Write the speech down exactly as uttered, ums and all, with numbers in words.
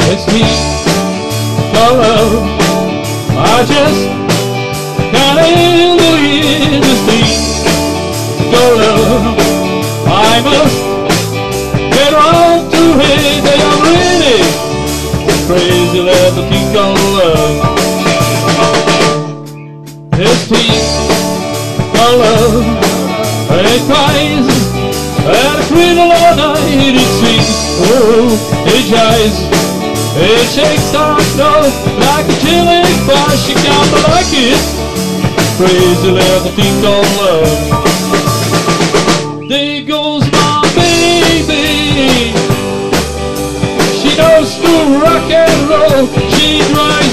It's me, for love. I just can't handle it. It's me, for love. I must get on to it. They are really crazy little thing called love. It's me, for love. It cries at a cradle all night. It sings, oh, it jives. It shakes our snow like a chilling fire. She can't like it. Crazy little thing called love. There goes my baby. She knows to rock and roll. She drives